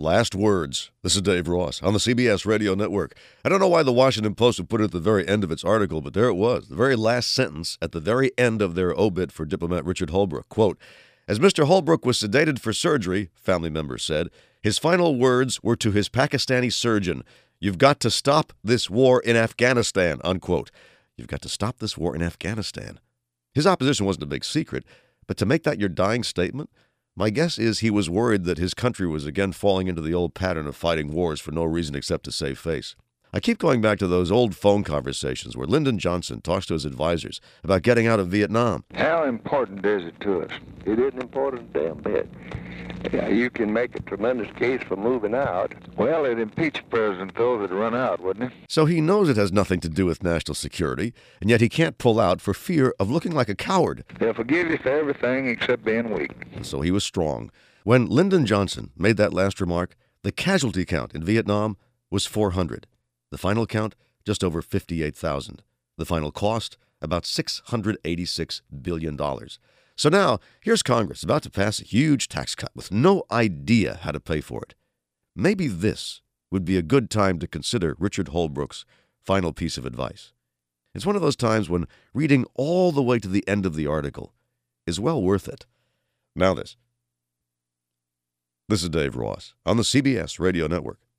Last words. This is Dave Ross on the CBS Radio Network. I don't know why the Washington Post would put it at the very end of its article, but there it was, the very last sentence at the very end of their obit for diplomat Richard Holbrooke. Quote, "As Mr. Holbrooke was sedated for surgery," family members said, "his final words were to his Pakistani surgeon, 'You've got to stop this war in Afghanistan,' unquote. You've got to stop this war in Afghanistan." His opposition wasn't a big secret, but to make that your dying statement, my guess is he was worried that his country was again falling into the old pattern of fighting wars for no reason except to save face. I keep going back to those old phone conversations where Lyndon Johnson talks to his advisors about getting out of Vietnam. How important is it to us? It isn't important a damn bit. Yeah, you can make a tremendous case for moving out. Well, it'd impeach a president, though, that'd run out, wouldn't it? So he knows it has nothing to do with national security, and yet he can't pull out for fear of looking like a coward. They'll forgive you for everything except being weak. And so he was strong. When Lyndon Johnson made that last remark, the casualty count in Vietnam was 400. The final count, just over 58,000. The final cost, about $686 billion. So now, here's Congress about to pass a huge tax cut with no idea how to pay for it. Maybe this would be a good time to consider Richard Holbrooke's final piece of advice. It's one of those times when reading all the way to the end of the article is well worth it. Now this. This is Dave Ross on the CBS Radio Network.